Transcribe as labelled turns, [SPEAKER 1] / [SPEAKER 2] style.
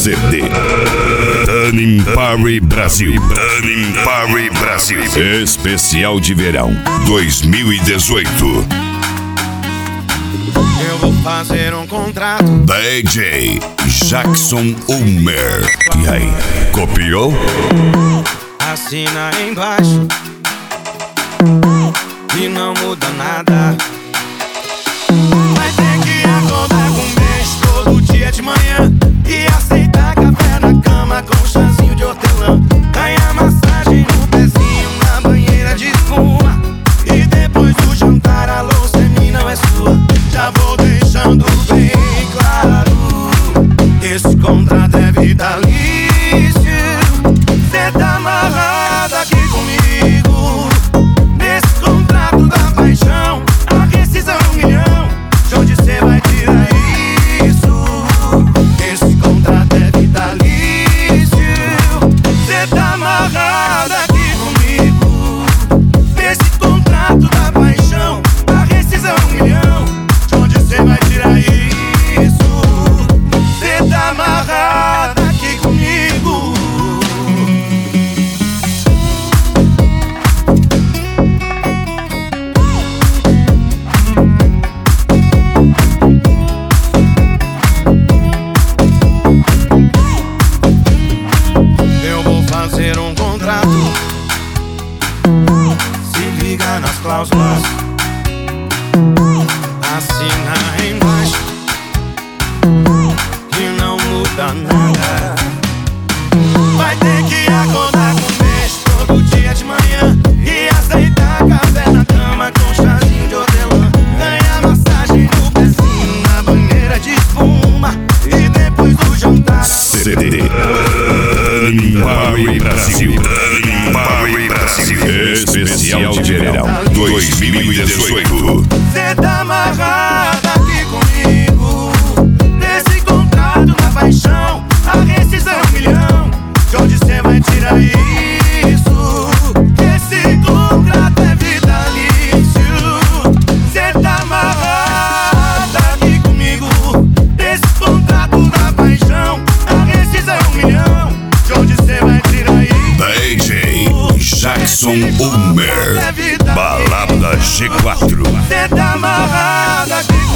[SPEAKER 1] CD Turning Party Brasil. Turning Party Brasil. Especial de verão 2018.
[SPEAKER 2] Eu vou fazer um contrato.
[SPEAKER 1] DJ Jackson Ulmer. E aí, copiou?
[SPEAKER 2] Assina embaixo e não muda nada. Vai ter que acordar com um beijo todo dia de manhã e aceitar café na cama com um chazinho de hortelã. Ganhar massagem no pezinho na banheira de espuma. E depois do jantar a louça é minha, não é sua. Já vou deixando bem claro, esse contrato é vitalício. Cê tá amarrado aqui comigo, nesse contrato da paixão. A rescisão é 1 milhão, de onde cê vai tirar isso? Esse contrato é vitalício. Cê tá amarrado aqui comigo, nesse contrato da paixão. A rescisão é 1 milhão, de onde cê vai tirar isso? Cê tá amarrado aqui comigo. Eu vou fazer um contrato. Se liga nas cláusulas, assina embaixo e não muda nada. Vai ter que acordar com um beijo todo dia de manhã e aceitar café na cama com um chazinho de hortelã. Ganhar massagem no pezinho na banheira de espuma. E depois do jantar
[SPEAKER 1] CD Turning Party Brasil. Turning Party Brasil. Especial de verão 2018.
[SPEAKER 2] cê tá amarrado aqui comigo, nesse contrato da paixão. A rescisão é 1 milhão, de onde cê vai tirar isso? Esse contrato é vitalício. Cê tá amarrado aqui comigo, nesse contrato da paixão. A rescisão é 1 milhão, de onde cê vai tirar isso?
[SPEAKER 1] DJ Jackson Ulmer. Balada G4.
[SPEAKER 2] Cê tá amarrado aqui comigo.